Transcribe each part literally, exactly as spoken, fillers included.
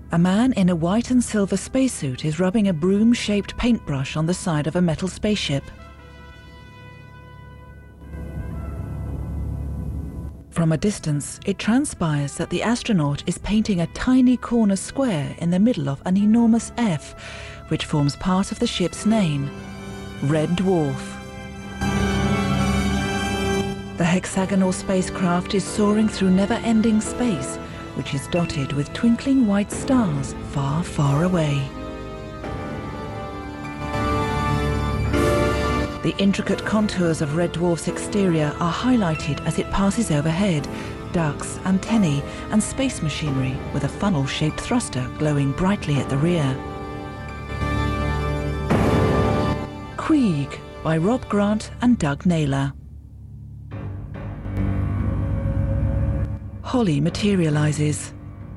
A man in a white and silver spacesuit is rubbing a broom-shaped paintbrush on the side of a metal spaceship. From a distance, it transpires that the astronaut is painting a tiny corner square in the middle of an enormous F, which forms part of the ship's name, Red Dwarf. The hexagonal spacecraft is soaring through never-ending space, which is dotted with twinkling white stars far, far away. The intricate contours of Red Dwarf's exterior are highlighted as it passes overhead, ducts, antennae and space machinery with a funnel-shaped thruster glowing brightly at the rear. Queeg by Rob Grant and Doug Naylor. Holly materializes.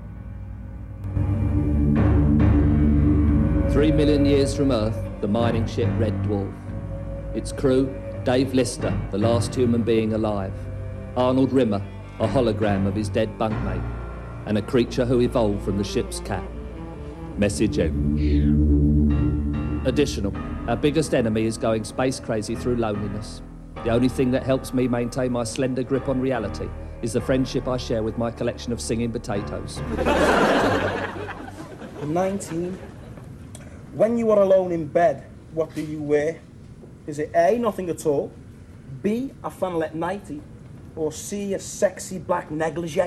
Three million years from Earth, the mining ship Red Dwarf. Its crew, Dave Lister, the last human being alive. Arnold Rimmer, a hologram of his dead bunkmate. And a creature who evolved from the ship's cat. Message out. Additional, our biggest enemy is going space crazy through loneliness. The only thing that helps me maintain my slender grip on reality is the friendship I share with my collection of singing potatoes. nineteen. When you are alone in bed, what do you wear? Is it A, nothing at all, B, a flannelette nightie, or C, a sexy black negligee?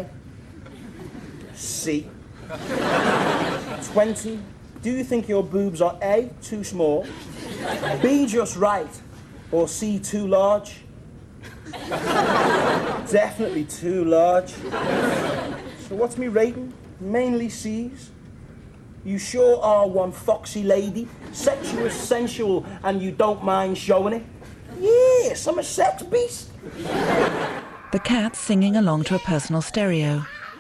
C. twenty. Do you think your boobs are A, too small, B, just right, or C, too large? Definitely too large. So what's me rating? Mainly C's. You sure are one foxy lady, sexual, sensual, and you don't mind showing it. Yes, I'm a sex beast. The cat singing along to a personal stereo.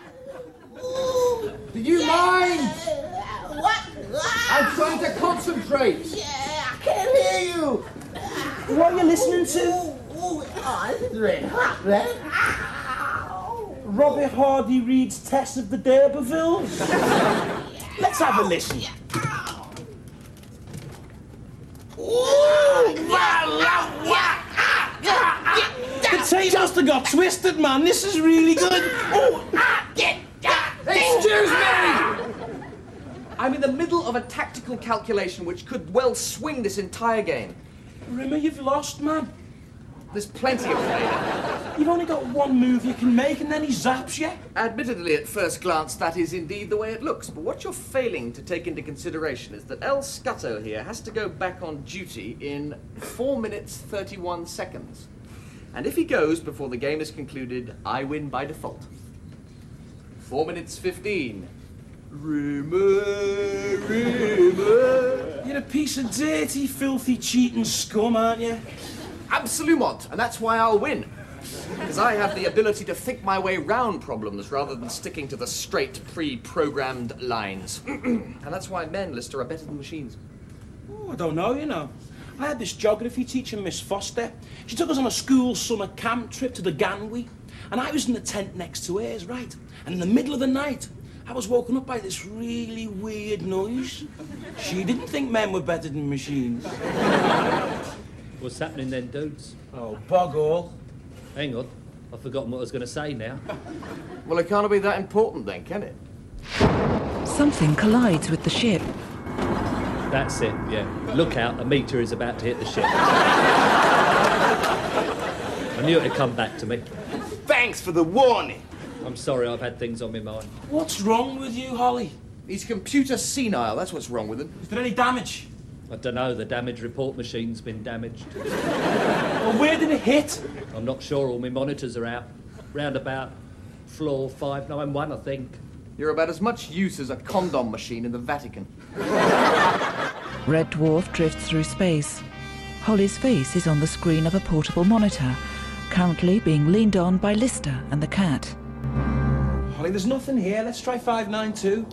Do you mind? What? I'm trying to concentrate. Yeah, I can't hear you. What are you listening to? Ooh, oh, this is really hot, man. Robert Hardy reads Tess of the D'Urbervilles. Let's have a listen. Potato must have got twisted, man. This is really good. Excuse me! I'm in the middle of a tactical calculation which could well swing this entire game. Rimmer, you've lost, man. There's plenty of failure. You've only got one move you can make and then he zaps you. Admittedly, at first glance, that is indeed the way it looks. But what you're failing to take into consideration is that El Scutto here has to go back on duty in four minutes, thirty-one seconds. And if he goes before the game is concluded, I win by default. four minutes, fifteen. Rimmer, Rimmer. You're a piece of dirty, filthy, cheating scum, aren't you? Absolument, and that's why I'll win. Because I have the ability to think my way round problems rather than sticking to the straight, pre-programmed lines. And that's why men, Lister, are better than machines. Oh, I don't know, you know. I had this geography teacher, Miss Foster. She took us on a school summer camp trip to the Ganwy, and I was in the tent next to hers, right? And in the middle of the night, I was woken up by this really weird noise. She didn't think men were better than machines. What's happening then, dudes? Oh, bug all. Hang on, I've forgotten what I was going to say now. Well, it can't be that important then, can it? Something collides with the ship. That's it, yeah. Look out, a meteor is about to hit the ship. I knew it'd come back to me. Thanks for the warning. I'm sorry, I've had things on my mind. What's wrong with you, Holly? He's computer senile, that's what's wrong with him. Is there any damage? I don't know, the damage report machine's been damaged. Well, where did it hit? I'm not sure, all my monitors are out. Round about floor five nine one, I think. You're about as much use as a condom machine in the Vatican. Red Dwarf drifts through space. Holly's face is on the screen of a portable monitor, currently being leaned on by Lister and the cat. Holly, there's nothing here. Let's try five nine two.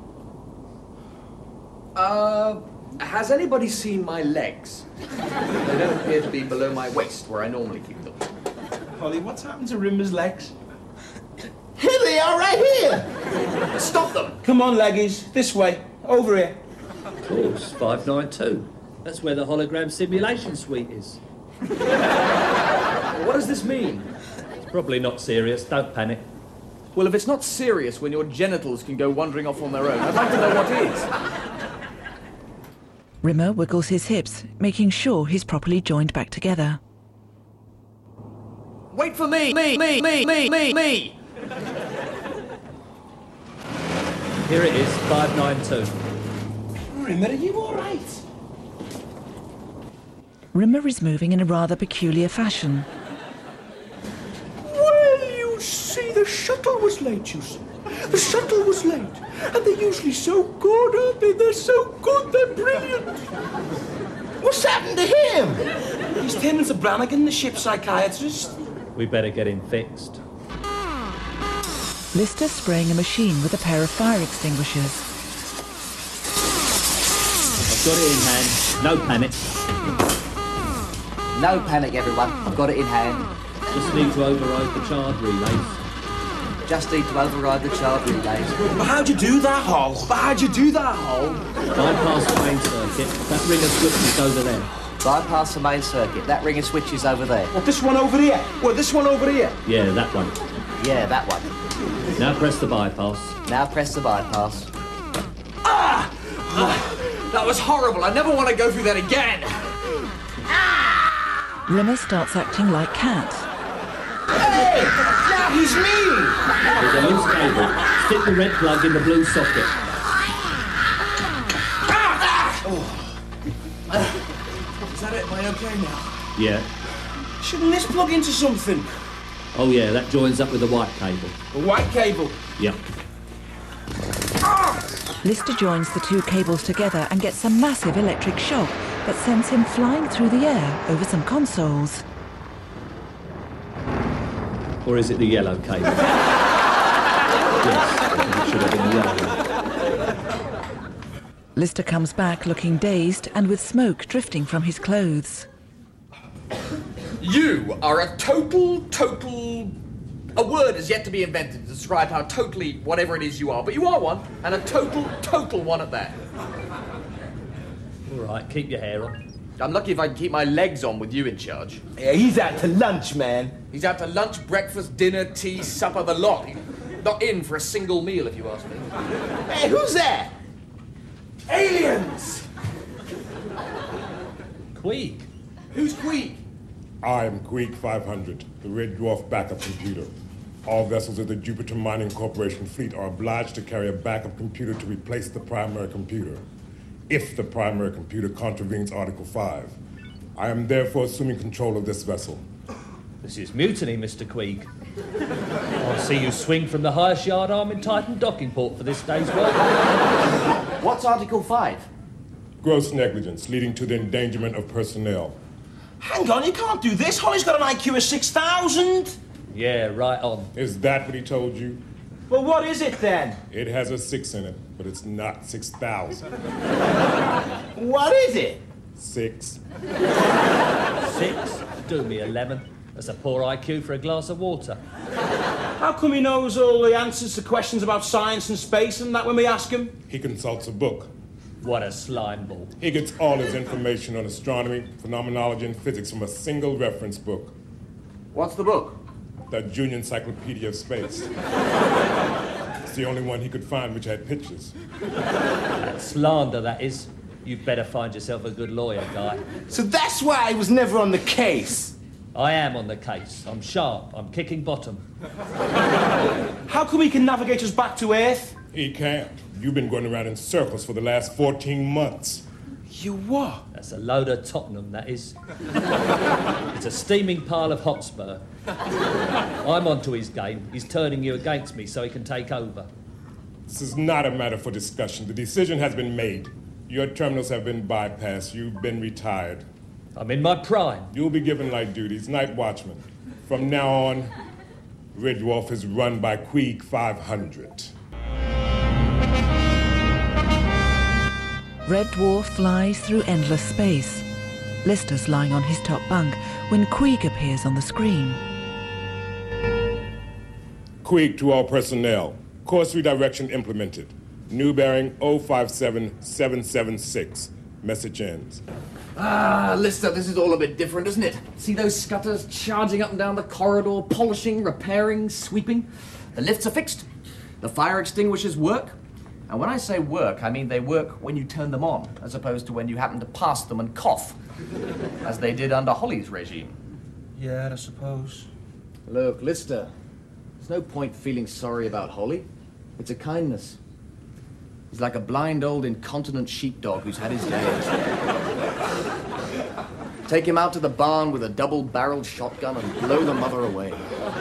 Uh, has anybody seen my legs? They don't appear to be below my waist, where I normally keep them. Holly, what's happened to Rimmer's legs? Here they are, right here. stop them! Come on, leggies. This way. Over here. Of course, five nine two. That's where the hologram simulation suite is. What does this mean? It's probably not serious, don't panic. Well, if it's not serious when your genitals can go wandering off on their own, I'd like to know what is. Rimmer wiggles his hips, making sure he's properly joined back together. Wait for me! Me! Me! Me! Me! Me! Me! Here it is, five nine two. Rimmer, are you all right? Rimmer is moving in a rather peculiar fashion. Well, you see, the shuttle was late, you see. The shuttle was late. And they're usually so good, aren't they? They're so good, they're brilliant. What's happened to him? He's turned into Brannigan, the ship's psychiatrist. We better get him fixed. Lister's spraying a machine with a pair of fire extinguishers. I've got it in hand. No panic. No panic, everyone. I've got it in hand. Just need to override the charge relays. Just need to override the charge relays. But how'd you do that, Hall? But how'd you do that, Hall? Bypass the main circuit. That ring of switch is over there. Bypass the main circuit. That ring of switches over there. What, this one over here? What, this one over here? Yeah, that one. Yeah, that one. Now press the bypass. Now press the bypass. Ah! Ah, that was horrible. I never want to go through that again. Rimmer starts acting like Cat. Hey! Yeah, he's mean! There's a loose cable. Stick the red plug in the blue socket. Ah! Oh. Is that it? Am I okay now? Yeah. Shouldn't this plug into something? Oh yeah, that joins up with the white cable. A white cable. Yep. Lister joins the two cables together and gets a massive electric shock that sends him flying through the air over some consoles. Or is it the yellow cable? Yes, I think it should have been yellow. Lister comes back looking dazed and with smoke drifting from his clothes. You are a total, total... A word is yet to be invented to describe how totally whatever it is you are, but you are one, and a total, total one at that. All right, keep your hair on. I'm lucky if I can keep my legs on with you in charge. Yeah, he's out to lunch, man. He's out to lunch, breakfast, dinner, tea, supper, the lot. He's not in for a single meal, if you ask me. Hey, who's that? Aliens! Queeg. Who's Queeg? I am Queeg five hundred, the Red Dwarf backup computer. All vessels of the Jupiter Mining Corporation fleet are obliged to carry a backup computer to replace the primary computer, if the primary computer contravenes Article five. I am therefore assuming control of this vessel. This is mutiny, Mister Queeg. I'll see you swing from the highest yard arm in Titan docking port for this day's work. What's Article five? Gross negligence leading to the endangerment of personnel. Hang on, you can't do this. Holly's got an I Q of six thousand. Yeah, right on. Is that what he told you? Well, what is it then? It has a six in it, but it's not six thousand. What is it? Six. Six? Do me eleven. That's a poor I Q for a glass of water. How come he knows all the answers to questions about science and space and that when we ask him? He consults a book. What a slime ball. He gets all his information on astronomy, phenomenology, and physics from a single reference book. What's the book? The Junior Encyclopedia of Space. It's the only one he could find which had pictures. That slander, that is. You'd better find yourself a good lawyer, Guy. So that's why I was never on the case. I am on the case. I'm sharp. I'm kicking bottom. How come he can navigate us back to Earth? He can't. You've been going around in circles for the last fourteen months. You what? That's a load of Tottenham, that is. It's a steaming pile of Hotspur. I'm onto his game. He's turning you against me so he can take over. This is not a matter for discussion. The decision has been made. Your terminals have been bypassed. You've been retired. I'm in my prime. You'll be given light duties, night watchman. From now on, Red Dwarf is run by Queeg five hundred. Red Dwarf flies through endless space. Lister's lying on his top bunk when Queeg appears on the screen. Queeg to all personnel. Course redirection implemented. New bearing oh five seven seven seven six. Message ends. Ah, Lister, this is all a bit different, isn't it? See those scutters charging up and down the corridor, polishing, repairing, sweeping? The lifts are fixed. The fire extinguishers work. And when I say work, I mean they work when you turn them on, as opposed to when you happen to pass them and cough, as they did under Holly's regime. Yeah, I suppose. Look, Lister, there's no point feeling sorry about Holly. It's a kindness. He's like a blind old incontinent sheepdog who's had his day. Take him out to the barn with a double-barreled shotgun and blow the mother away.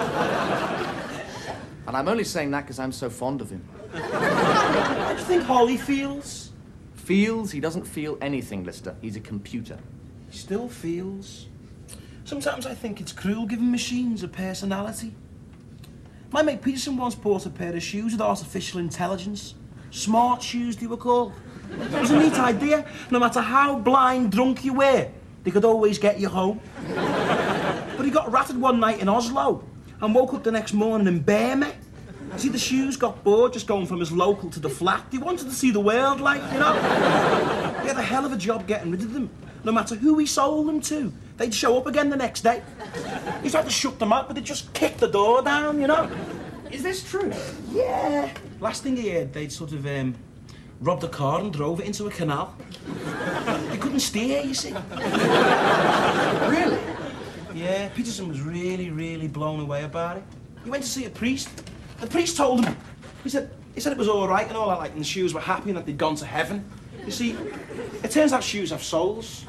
And I'm only saying that because I'm so fond of him. How do you think Holly feels? Feels? He doesn't feel anything, Lister. He's a computer. He still feels. Sometimes I think it's cruel giving machines a personality. My mate Peterson once bought a pair of shoes with artificial intelligence. Smart shoes, they were called. It was a neat idea. No matter how blind drunk you were, they could always get you home. But he got ratted one night in Oslo and woke up the next morning in Burma. See, the shoes got bored just going from his local to the flat. He wanted to see the world, like, you know. He had a hell of a job getting rid of them. No matter who he sold them to, they'd show up again the next day. He tried to shut them out, but they'd just kick the door down, you know. Is this true? Yeah. Last thing he heard, they'd sort of um, robbed a car and drove it into a canal. They couldn't steer, you see. Really? Yeah, Peterson was really, really blown away about it. He went to see a priest. The priest told him. He said, he said it was all right and all that, like, and the shoes were happy and that they'd gone to heaven. You see, it turns out shoes have souls.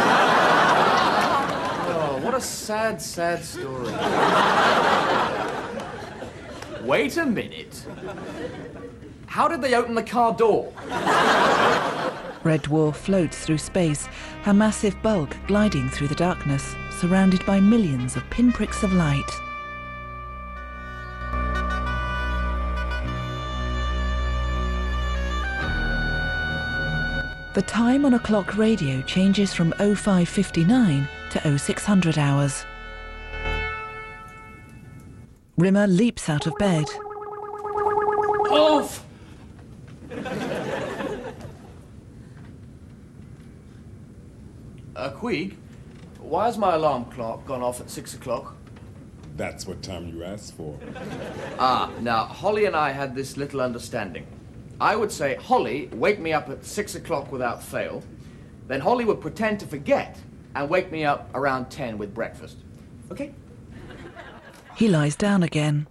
Oh, what a sad, sad story. Wait a minute. How did they open the car door? Red Dwarf floats through space, her massive bulk gliding through the darkness, surrounded by millions of pinpricks of light. The time on a clock radio changes from oh five fifty-nine to oh six hundred hours. Rimmer leaps out of bed. Off! Uh, Queeg, why has my alarm clock gone off at six o'clock? That's what time you asked for. Ah, now, Holly and I had this little understanding. I would say, Holly, wake me up at six o'clock without fail. Then Holly would pretend to forget and wake me up around ten with breakfast. Okay? He lies down again.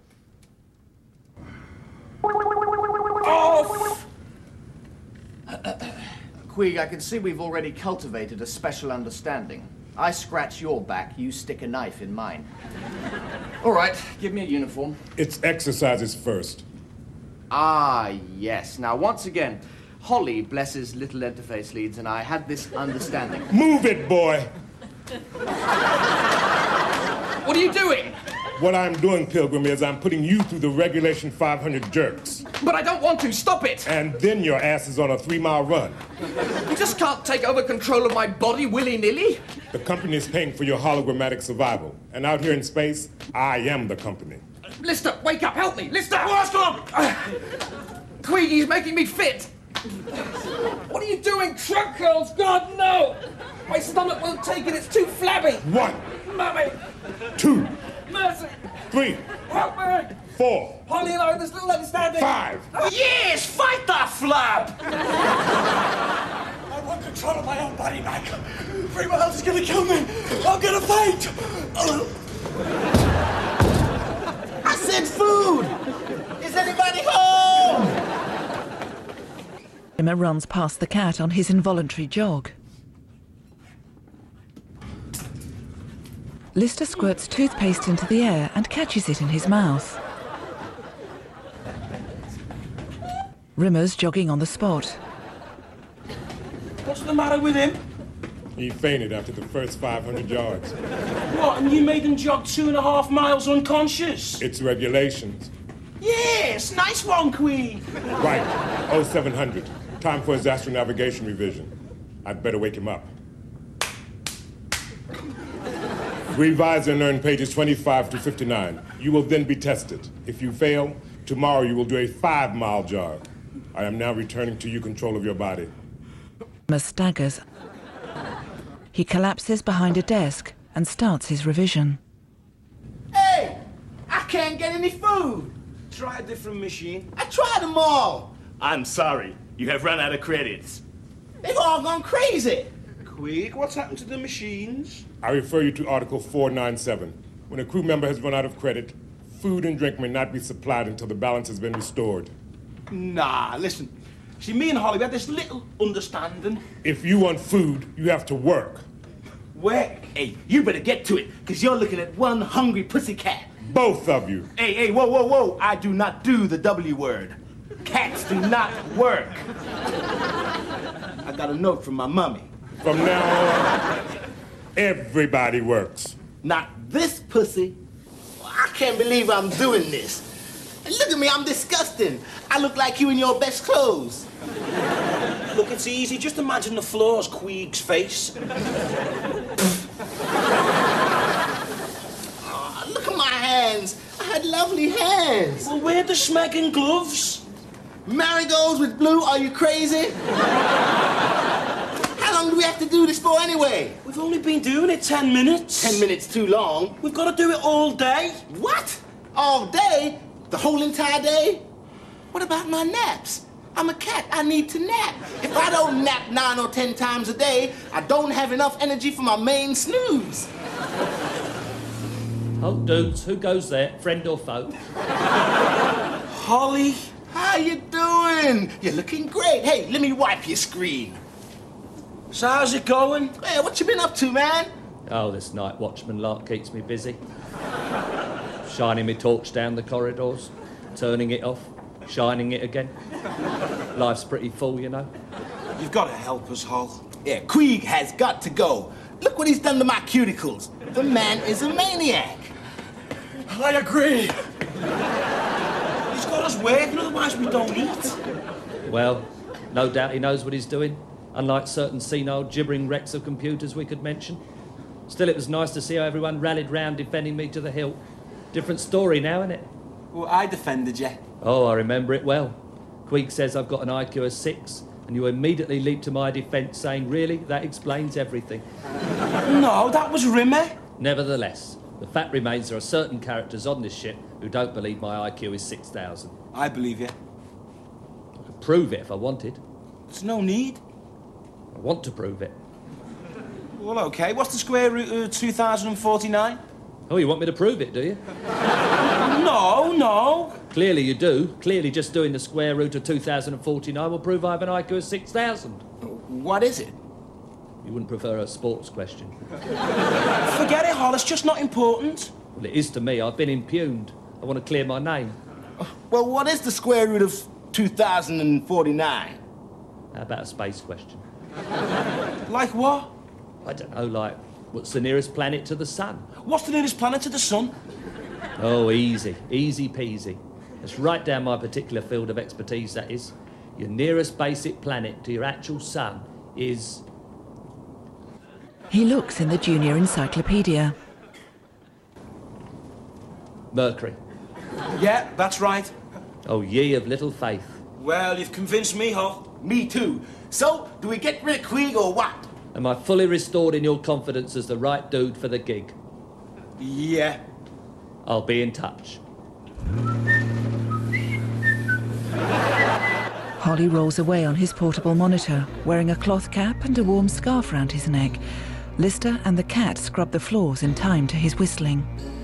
Off! Queeg, I can see we've already cultivated a special understanding. I scratch your back, you stick a knife in mine. All right, give me a uniform. It's exercises first. Ah, yes. Now, once again, Holly, bless his little interface leads, and I had this understanding. Move it, boy! What are you doing? What I'm doing, Pilgrim, is I'm putting you through the regulation five hundred jerks. But I don't want to. Stop it! And then your ass is on a three-mile run. You just can't take over control of my body willy-nilly. The company is paying for your hologrammatic survival. And out here in space, I am the company. Lister, wake up, help me! Lister! What's going on? Queeg, he's making me fit! What are you doing? Trunk curls? God, no! My stomach won't take it, it's too flabby! One, Mummy! two, Mercy! three, Help me! four, Holly and I have this little understanding! five. Yes, fight that flab! I want control of my own body back. Free World is gonna kill me. I'm gonna faint. I said food! Is anybody home? Rimmer runs past the cat on his involuntary jog. Lister squirts toothpaste into the air and catches it in his mouth. Rimmer's jogging on the spot. What's the matter with him? He fainted after the first five hundred yards. What, and you made him jog two and a half miles unconscious? It's regulations. Yes, nice one, Queen. Right, oh seven hundred. Time for his astronavigation revision. I'd better wake him up. Revise and earn pages twenty-five to fifty-nine. You will then be tested. If you fail, Tomorrow you will do a five-mile jog. I am now returning to you control of your body. Staggers. He collapses behind a desk and starts his revision. Hey, I can't get any food. Try a different machine. I tried them all. I'm sorry. You have run out of credits. They've all gone crazy. Queeg, what's happened to the machines? I refer you to Article four ninety-seven. When a crew member has run out of credit, food and drink may not be supplied until the balance has been restored. Nah, listen. See, me and Holly, we had this little understanding. If you want food, you have to work. Work? Hey, you better get to it, because you're looking at one hungry pussycat. Both of you. Hey, hey, whoa, whoa, whoa. I do not do the W word. Cats do not work. I got a note from my mummy. From now on, everybody works. Not this pussy. I can't believe I'm doing this. And look at me, I'm disgusting. I look like you in your best clothes. Look, it's easy. Just imagine the floor as Queeg's face. Oh, look at my hands. I had lovely hands. Well, where the smacking gloves? Marigolds with blue, are you crazy? How long do we have to do this for anyway? We've only been doing it ten minutes. Ten minutes too long. We've got to do it all day. What? All day? The whole entire day? What about my naps? I'm a cat, I need to nap. If I don't nap nine or ten times a day, I don't have enough energy for my main snooze. Oh, dudes, who goes there? Friend or foe? Holly. How you doing? You're looking great. Hey, let me wipe your screen. So how's it going? Hey, what you been up to, man? Oh, this night watchman lark keeps me busy. Shining me torch down the corridors, turning it off, shining it again. Life's pretty full, you know. You've got to help us, Hol. Yeah, Queeg has got to go. Look what he's done to my cuticles. The man is a maniac. I agree. He's got us working, otherwise we don't eat. Well, no doubt he knows what he's doing, unlike certain senile gibbering wrecks of computers we could mention. Still, it was nice to see how everyone rallied round defending me to the hilt. Different story now, isn't it? Well, I defended you. Oh, I remember it well. Queeg says I've got an I Q of six, and you immediately leap to my defence saying, really, that explains everything. No, that was Rimmer. Nevertheless, the fact remains there are certain characters on this ship who don't believe my I Q is six thousand. I believe you. I could prove it if I wanted. There's no need. I want to prove it. Well, OK. What's the square root of two thousand forty-nine? Oh, you want me to prove it, do you? No, no. Clearly you do. Clearly just doing the square root of two thousand forty-nine will prove I have an I Q of six thousand. What is it? You wouldn't prefer a sports question? Forget it, Hol. It's just not important. Well, it is to me. I've been impugned. I want to clear my name. Well, what is the square root of two thousand forty-nine? How about a space question? Like what? I don't know, like, what's the nearest planet to the sun? What's the nearest planet to the sun? Oh, easy. Easy peasy. That's right down my particular field of expertise, that is. Your nearest basic planet to your actual sun is... He looks in the junior encyclopedia. Mercury. Yeah, that's right. Oh, ye of little faith. Well, you've convinced me, Hol. Me too. So, do we get rid of Queeg or what? Am I fully restored in your confidence as the right dude for the gig? Yeah. I'll be in touch. Holly rolls away on his portable monitor, wearing a cloth cap and a warm scarf round his neck. Lister and the cat scrub the floors in time to his whistling.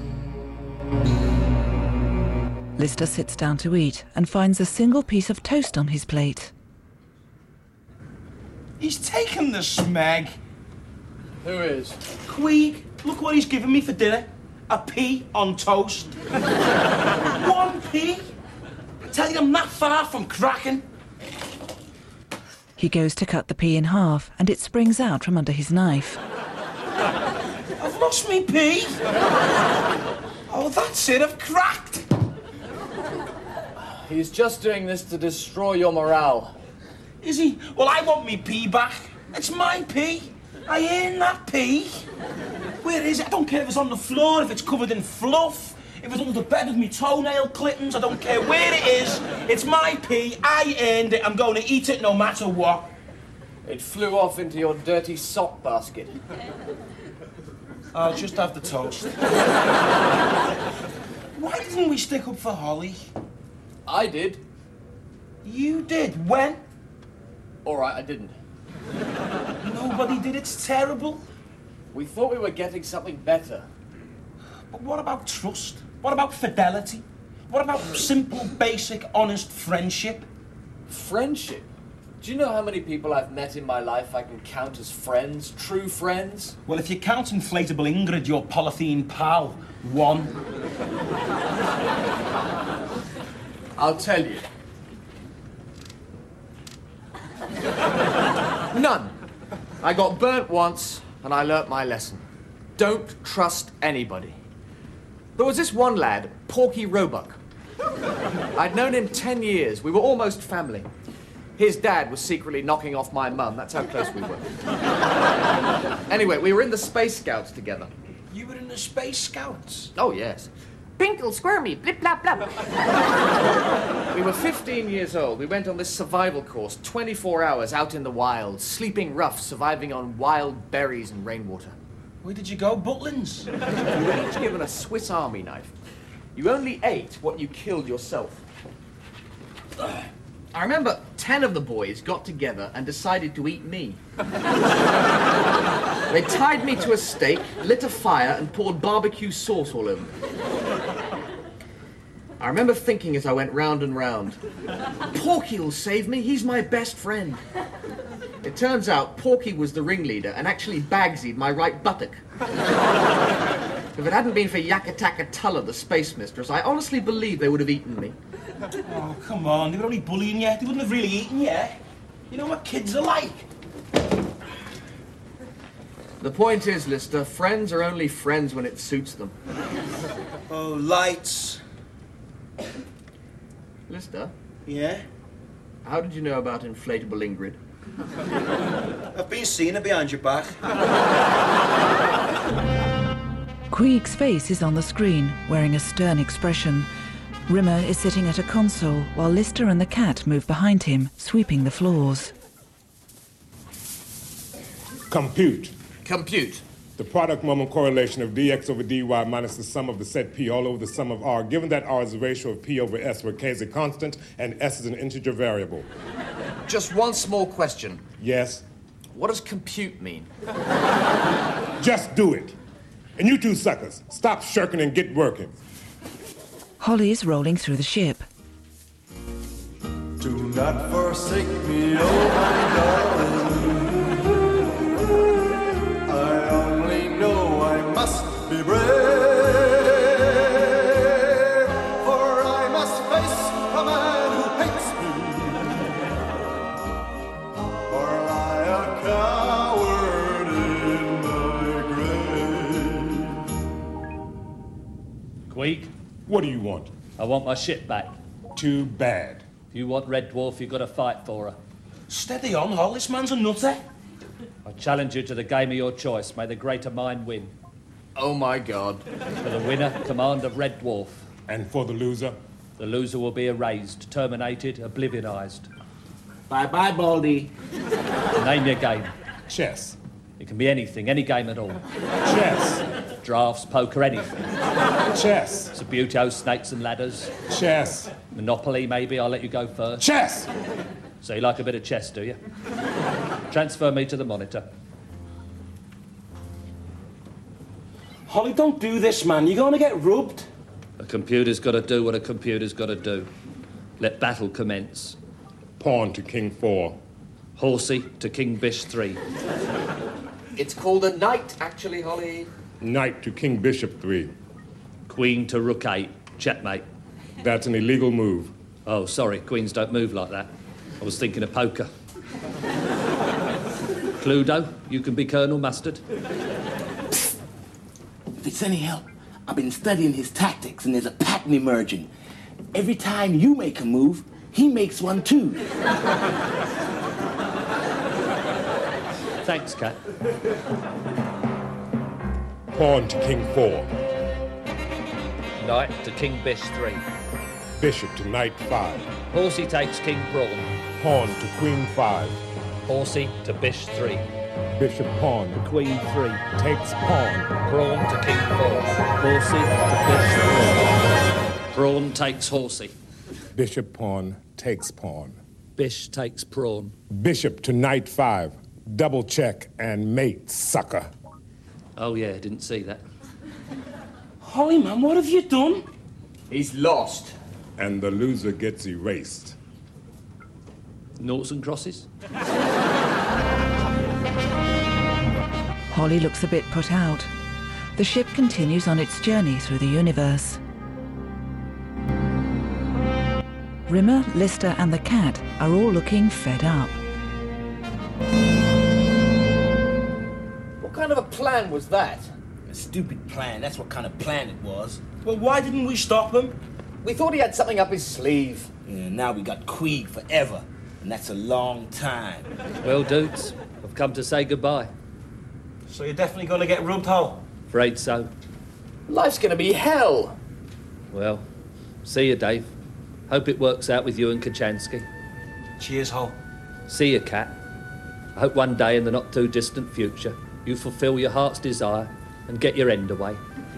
Lister sits down to eat and finds a single piece of toast on his plate. He's taken the smeg. Who is? Queeg, look what he's given me for dinner. A pea on toast. One pea? I tell you, I'm not far from cracking. He goes to cut the pea in half, and it springs out from under his knife. I've lost me pea. Oh, that's it, I've cracked. He's just doing this to destroy your morale. Is he? Well, I want me pea back. It's my pea. I earned that pea. Where is it? I don't care if it's on the floor, if it's covered in fluff, If it's under the bed with me toenail clippings, I don't care where it is. It's my pee, I earned it, I'm going to eat it no matter what. It flew off into your dirty sock basket. I'll just have the toast. Why didn't we stick up for Holly? I did. You did? When? All right, I didn't. Nobody did. It's terrible. We thought we were getting something better. But what about trust? What about fidelity? What about simple, basic, honest friendship? Friendship? Do you know how many people I've met in my life I can count as friends? True friends? Well, if you count inflatable Ingrid, your polythene pal, one. I'll tell you. None. I got burnt once, and I learnt my lesson. Don't trust anybody. There was this one lad, Porky Roebuck. I'd known him ten years. We were almost family. His dad was secretly knocking off my mum. That's how close we were. Anyway, we were in the Space Scouts together. You were in the Space Scouts? Oh, yes. Pinkle, squirmy, blip, blap, blap. We were fifteen years old. We went on this survival course, twenty-four hours out in the wild, sleeping rough, surviving on wild berries and rainwater. Where did you go? Butlins? We were each given a Swiss Army knife. You only ate what you killed yourself. I remember ten of the boys got together and decided to eat me. They tied me to a stake, lit a fire, and poured barbecue sauce all over me. I remember thinking as I went round and round, Porky will save me, he's my best friend. It turns out Porky was the ringleader and actually bagsied my right buttock. If it hadn't been for Yakataka Tulla, the space mistress, I honestly believe they would have eaten me. Oh, come on, they were only bullying you. They wouldn't have really eaten you. You know what kids are like. The point is, Lister, friends are only friends when it suits them. Oh, lights. Lister? Yeah? How did you know about inflatable Ingrid? I've been seeing her behind your back. Queeg's face is on the screen, wearing a stern expression. Rimmer is sitting at a console, while Lister and the cat move behind him, sweeping the floors. Compute. Compute. The product moment correlation of dx over dy minus the sum of the set p all over the sum of r, given that r is a ratio of p over s, where k is a constant and s is an integer variable. Just one small question. Yes? What does compute mean? Just do it. And you two suckers, stop shirking and get working. Holly's rolling through the ship. Do not forsake me, oh my darling. I only know I must be brave, for I must face a man who hates me, or lie a coward in my grave. Queeg, What do you want? I want my ship back. Too bad. If you want Red Dwarf, you've got to fight for her. Steady on, Hol. This man's a nutter. I challenge you to the game of your choice. May the greater mind win. Oh my God. For the winner, command of Red Dwarf. And for the loser? The loser will be erased, terminated, oblivionised. Bye-bye, Baldy. Name your game. Chess. It can be anything, any game at all. Chess. Drafts, poker, anything. Chess. Subbuteo, snakes and ladders. Chess. Monopoly, maybe. I'll let you go first. Chess! So you like a bit of chess, do you? Transfer me to the monitor. Holly, don't do this, man. You're going to get rubbed. A computer's got to do what a computer's got to do. Let battle commence. Pawn to king four. Horsey to king bish three. It's called a knight, actually, Holly. Knight to king bishop three. Queen to rook eight. Checkmate. That's an illegal move. Oh, sorry, queens don't move like that. I was thinking of poker. Cluedo, you can be Colonel Mustard. If it's any help, I've been studying his tactics, and there's a pattern emerging. Every time you make a move, he makes one too. Thanks, Cat. Pawn to king four. Knight to King Bish three. Bishop to Knight five. Horsey takes King Prawn. Pawn to Queen five. Horsey to Bish three. Bishop pawn to Queen three. takes pawn. Prawn to King four. Horsey to Bish three. Prawn takes Horsey. Bishop pawn takes pawn. Bish takes Prawn. Bishop to Knight five. Double check and mate, sucker. Oh yeah, didn't see that. Holly, man, what have you done? He's lost. And the loser gets erased. Noughts and crosses? Holly looks a bit put out. The ship continues on its journey through the universe. Rimmer, Lister and the cat are all looking fed up. What kind of a plan was that? A stupid plan. That's what kind of plan it was. Well, why didn't we stop him? We thought he had something up his sleeve. Yeah, now we got Queeg forever. And that's a long time. Well, dudes, I've come to say goodbye. So you're definitely going to get rubbed, Hol? Afraid so. Life's gonna be hell. Well, see you, Dave. Hope it works out with you and Kachansky. Cheers, Hol. See you, Cat. I hope one day in the not-too-distant future you fulfil your heart's desire and get your end away.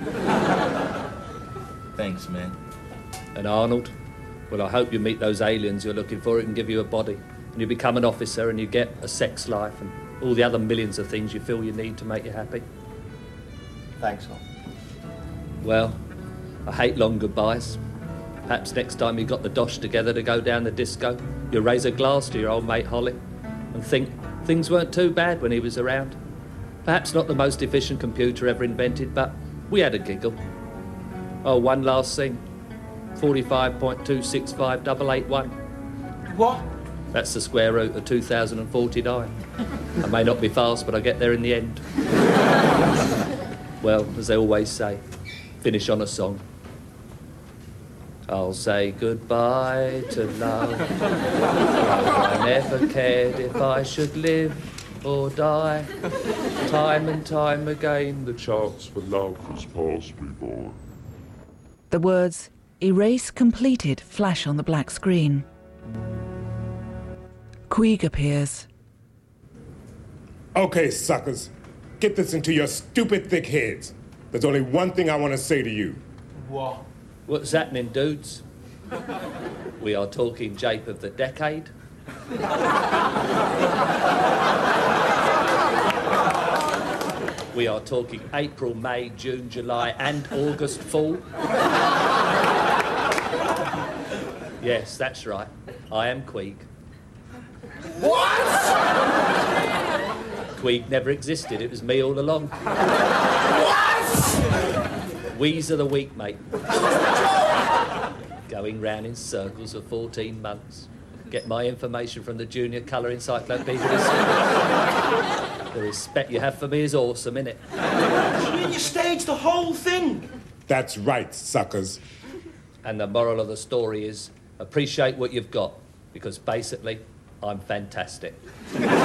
Thanks, man. And Arnold, well, I hope you meet those aliens you're looking for who can give you a body, and you become an officer and you get a sex life and all the other millions of things you feel you need to make you happy. Thanks, Hol. Well, I hate long goodbyes. Perhaps next time you got the dosh together to go down the disco, you'll raise a glass to your old mate Holly and think things weren't too bad when he was around. Perhaps not the most efficient computer ever invented, but we had a giggle. Oh, one last thing. forty-five point two six five eight eight one. What? That's the square root of two thousand forty-nine. I may not be fast, but I get there in the end. Well, as they always say, finish on a song. I'll say goodbye to love. I never cared if I should live or die. Time and time again, the chance for love has passed me by. The words, "Erase completed," flash on the black screen. Queeg appears. Okay, suckers. Get this into your stupid thick heads. There's only one thing I want to say to you. What? What's happening, dudes? We are talking Jape of the Decade. We are talking April, May, June, July and August fall. Yes, that's right. I am Queeg. What? Queeg never existed. It was me all along. What? We's of the week, mate. Going round in circles for fourteen months. Get my information from the Junior Colour Encyclopedia. The respect you have for me is awesome, innit? You mean you staged the whole thing? That's right, suckers. And the moral of the story is appreciate what you've got, because basically, I'm fantastic.